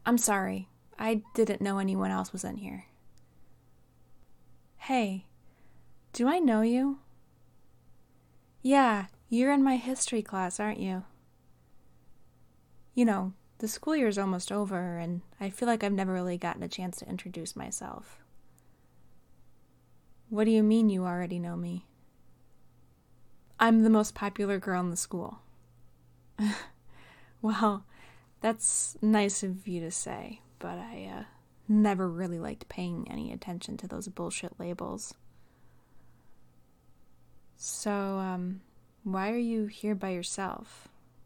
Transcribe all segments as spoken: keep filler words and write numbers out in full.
I'm sorry. I didn't know anyone else was in here. Hey, do I know you? Yeah, you're in my history class, aren't you? You know, the school year's almost over, and I feel like I've never really gotten a chance to introduce myself. What do you mean you already know me? I'm the most popular girl in the school. Well, that's nice of you to say, but I uh, never really liked paying any attention to those bullshit labels. So, um, why are you here by yourself?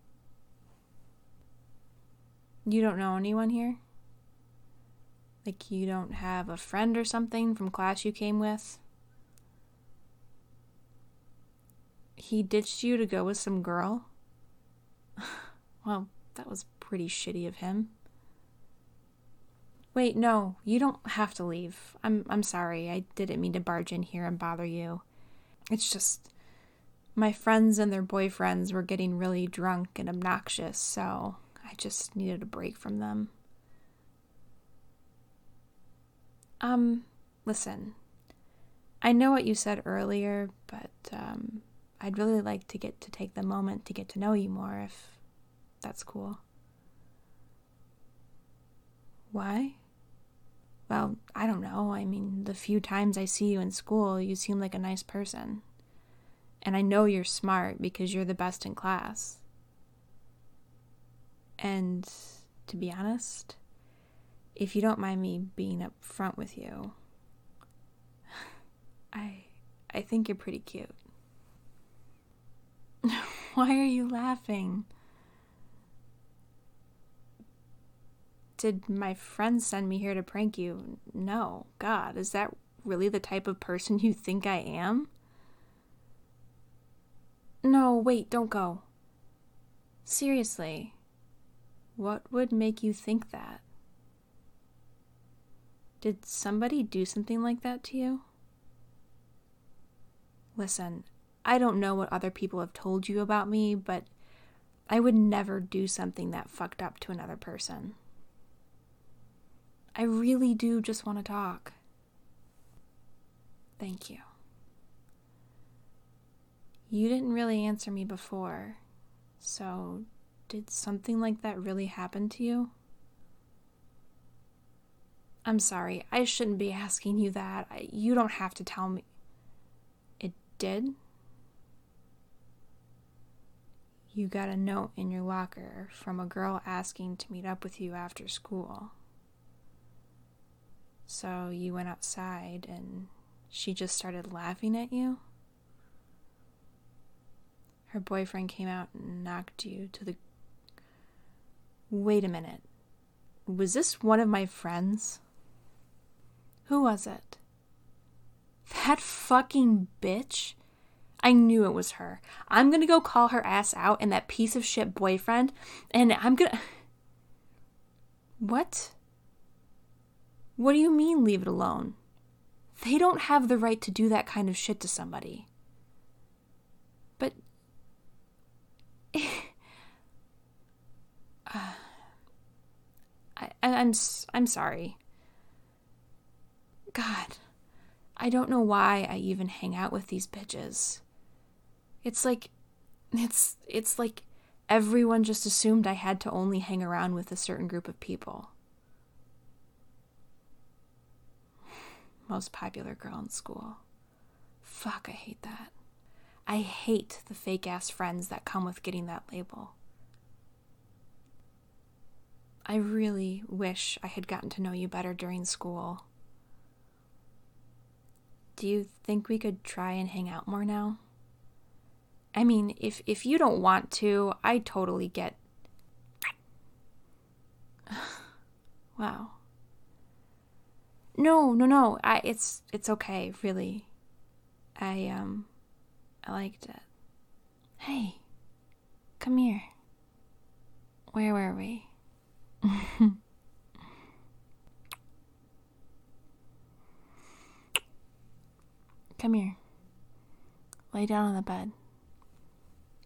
You don't know anyone here? Like you don't have a friend or something from class you came with? He ditched you to go with some girl? Well, that was pretty shitty of him. Wait, no, you don't have to leave. I'm I'm sorry. I didn't mean to barge in here and bother you. It's just my friends and their boyfriends were getting really drunk and obnoxious, so I just needed a break from them. Um, listen. I know what you said earlier, but um I'd really like to get to take the moment to get to know you more, if that's cool. Why? Well, I don't know. I mean, the few times I see you in school, you seem like a nice person. And I know you're smart because you're the best in class. And to be honest, if you don't mind me being up front with you, I I think you're pretty cute. Why are you laughing? Did my friends send me here to prank you? No. God, is that really the type of person you think I am? No, wait, don't go. Seriously, what would make you think that? Did somebody do something like that to you? Listen, I don't know what other people have told you about me, but I would never do something that fucked up to another person. I really do just want to talk. Thank you. You didn't really answer me before, so did something like that really happen to you? I'm sorry, I shouldn't be asking you that. I, you don't have to tell me. It did? You got a note in your locker from a girl asking to meet up with you after school. So you went outside and she just started laughing at you? Her boyfriend came out and knocked you to the... Wait a minute. Was this one of my friends? Who was it? That fucking bitch? I knew it was her. I'm gonna go call her ass out and that piece of shit boyfriend, and I'm gonna... What? What do you mean, leave it alone? They don't have the right to do that kind of shit to somebody. But... uh, I, I'm, I'm sorry. God, I don't know why I even hang out with these bitches. It's like, it's, it's like everyone just assumed I had to only hang around with a certain group of people. Most popular girl in school. Fuck, I hate that. I hate the fake-ass friends that come with getting that label. I really wish I had gotten to know you better during school. Do you think we could try and hang out more now? I mean, if if you don't want to, I totally get... Wow. No, no, no. I it's it's okay, really. I um I liked it. Hey. Come here. Where were we? Come here. Lay down on the bed.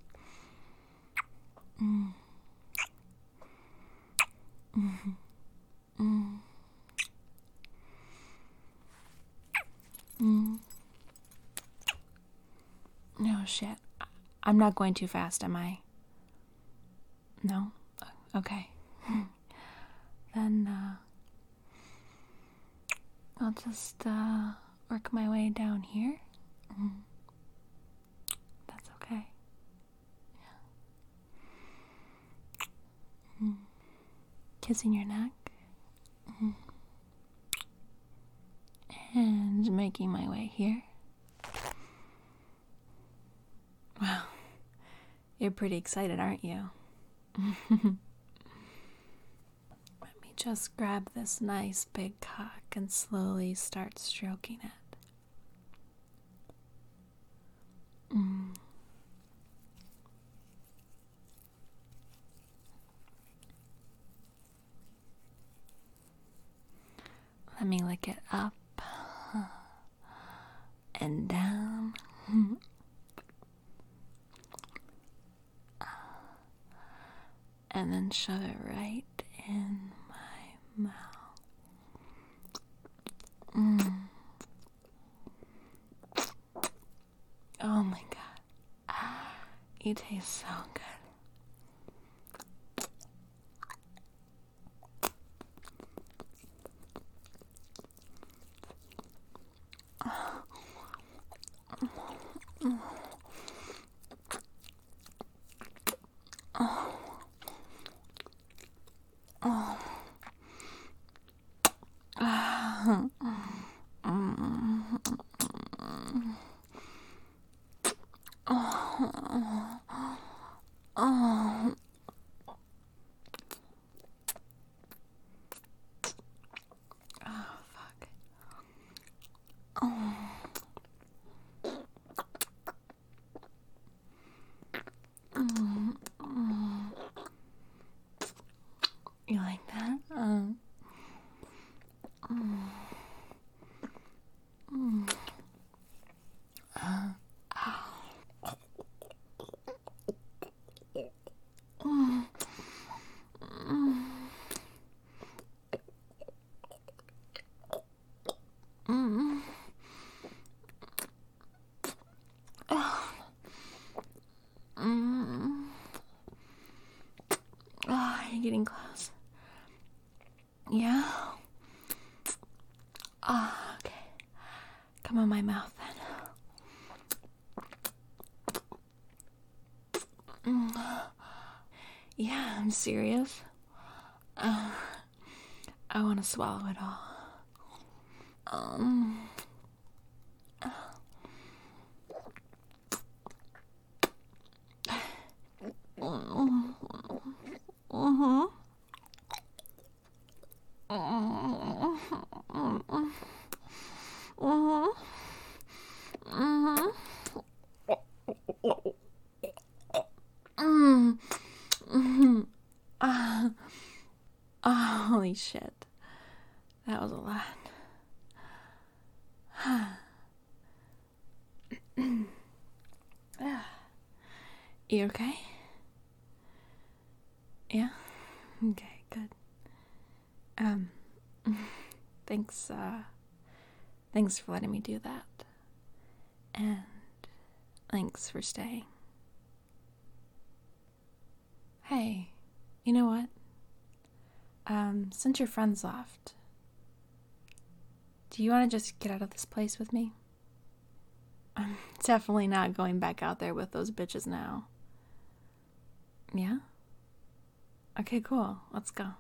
Mm. Mm-hmm. Mm. Mm. No shit. I'm not going too fast, am I? No? Okay. Then, uh, I'll just, uh, work my way down here. Mm. That's okay. Yeah. Mm. Kissing your neck. Mm. And making my way here. Wow. You're pretty excited, aren't you? Let me just grab this nice big cock and slowly start stroking it. Mm. Let me lick it up and down. And then shove it right in my mouth. Mm. Oh my god. You taste so good. You like that? Um, mm, mm, uh, mm, mm, mm, oh, mm, oh, you're getting close. Yeah? Ah, oh, okay. Come on my mouth then. Mm. Yeah, I'm serious. Uh, I want to swallow it all. Um. Mm-hmm. Mm-hmm. Mm-hmm. Mm. Mm. Ah. Oh, holy shit. That was a lot. You okay? Yeah? Okay, good. Um, thanks, uh, thanks for letting me do that. And thanks for staying. Hey, you know what? Um, since your friend's left, do you want to just get out of this place with me? I'm definitely not going back out there with those bitches now. Yeah? Okay, cool. Let's go.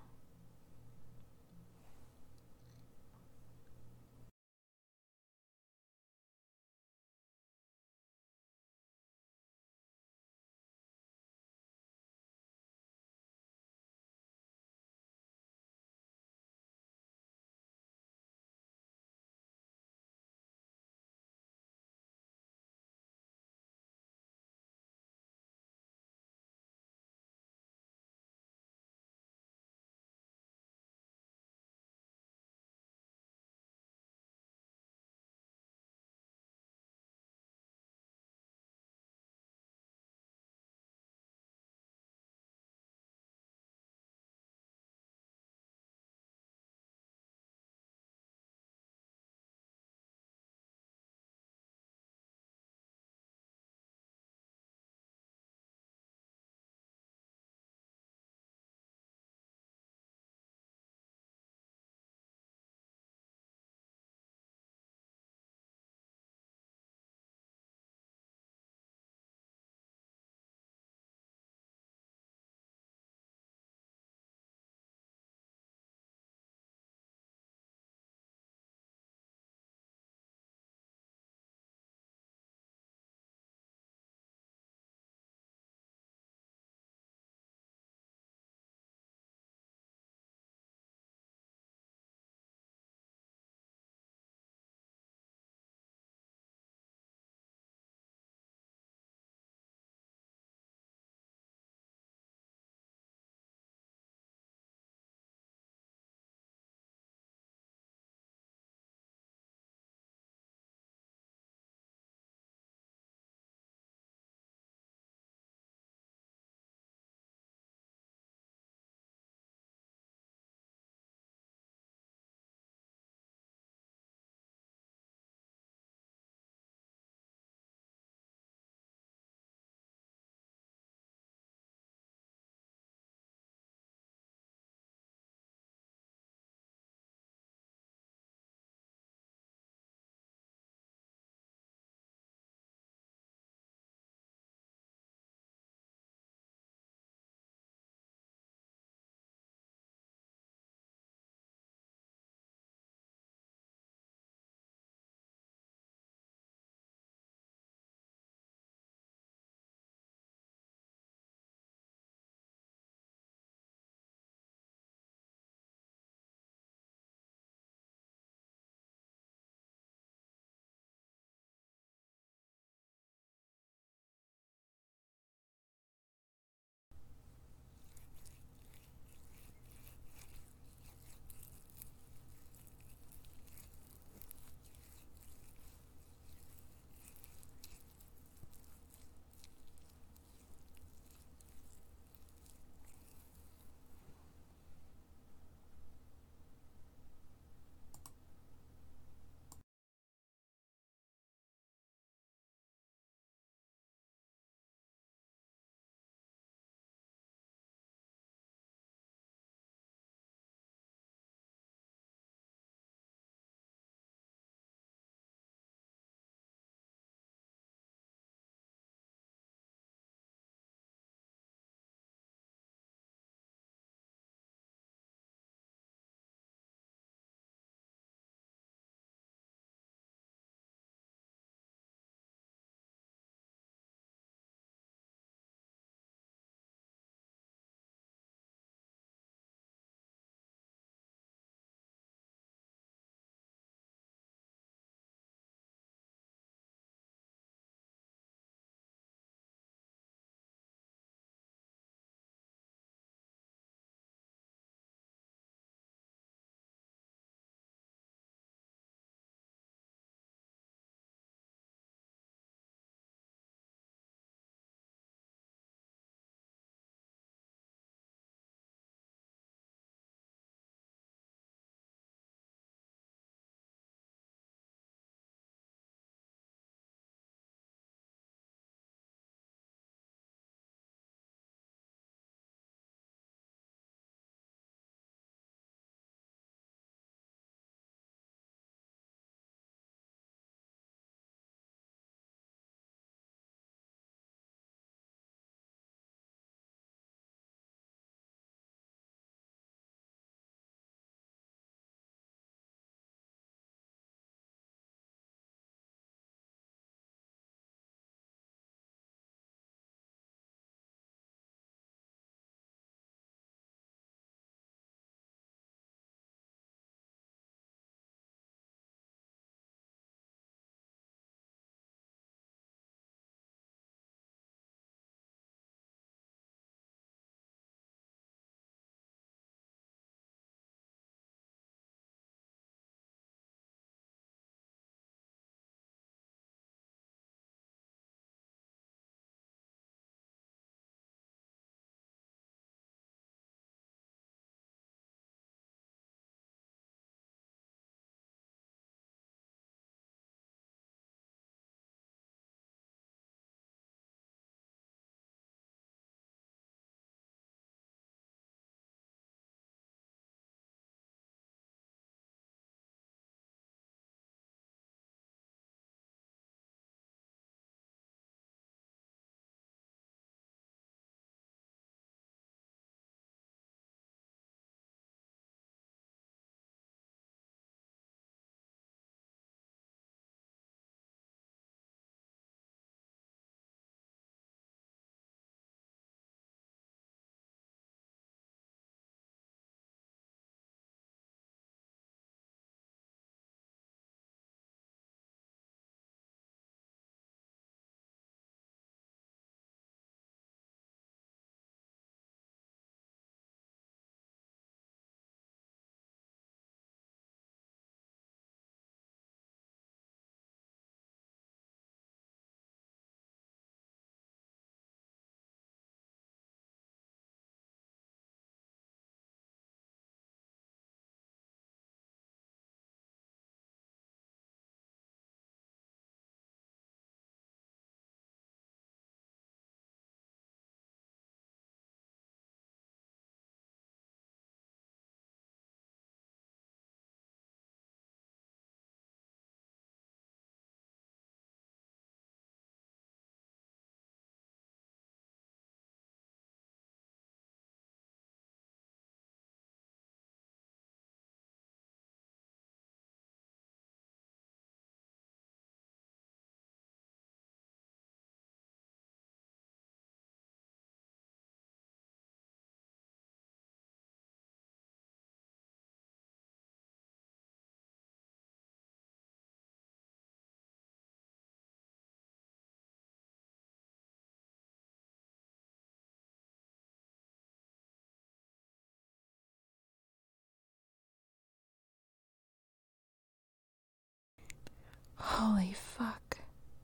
Holy fuck.